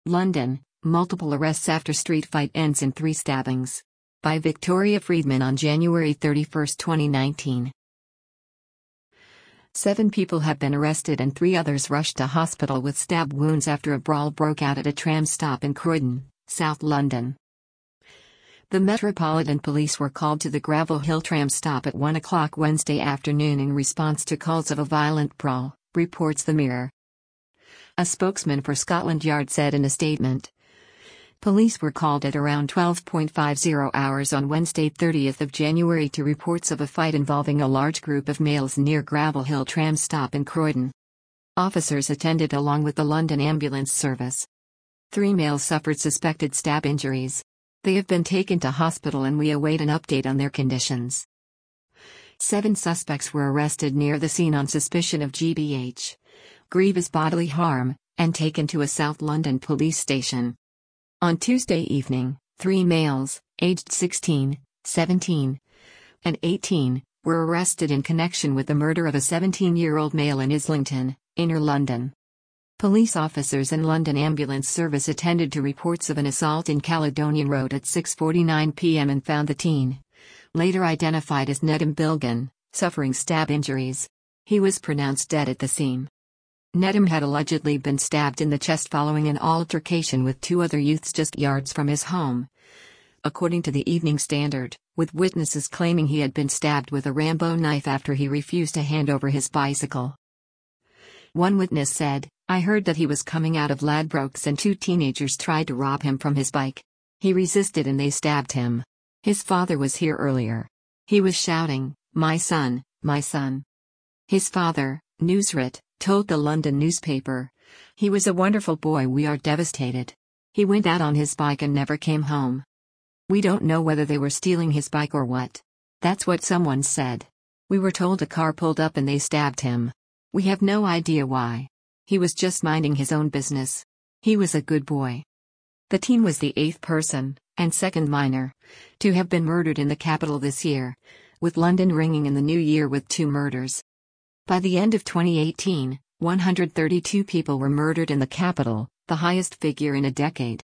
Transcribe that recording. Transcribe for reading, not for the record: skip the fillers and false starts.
London, multiple arrests after street fight ends in 3 stabbings. By Victoria Friedman on January 31, 2019. 7 people have been arrested and 3 others rushed to hospital with stab wounds after a brawl broke out at a tram stop in Croydon, South London. The Metropolitan Police were called to the Gravel Hill tram stop at 1 o'clock Wednesday afternoon in response to calls of a violent brawl, reports The Mirror. A spokesman for Scotland Yard said in a statement. Police were called at around 12:50 hours on Wednesday 30th of January to reports of a fight involving a large group of males near Gravel Hill tram stop in Croydon. Officers attended along with the London Ambulance Service. 3 males suffered suspected stab injuries. They have been taken to hospital and we await an update on their conditions. 7 suspects were arrested near the scene on suspicion of GBH, grievous bodily harm, and taken to a South London police station. On Tuesday evening, 3 males, aged 16, 17, and 18, were arrested in connection with the murder of a 17-year-old male in Islington, Inner London. Police officers and London Ambulance Service attended to reports of an assault in Caledonian Road at 6:49 p.m. and found the teen, later identified as Nedim Bilgin, suffering stab injuries. He was pronounced dead at the scene. Nedim had allegedly been stabbed in the chest following an altercation with 2 other youths just yards from his home, according to the Evening Standard, with witnesses claiming he had been stabbed with a Rambo knife after he refused to hand over his bicycle. One witness said, "I heard that he was coming out of Ladbrokes and 2 teenagers tried to rob him from his bike. He resisted and they stabbed him. His father was here earlier. He was shouting, 'My son, my son.'" His father, Nusrat, told the London newspaper, "He was a wonderful boy, we are devastated. He went out on his bike and never came home. We don't know whether they were stealing his bike or what. That's what someone said. We were told a car pulled up and they stabbed him. We have no idea why. He was just minding his own business. He was a good boy." The teen was the 8th person, and 2nd minor, to have been murdered in the capital this year, with London ringing in the new year with 2 murders. By the end of 2018, 132 people were murdered in the capital, the highest figure in a decade.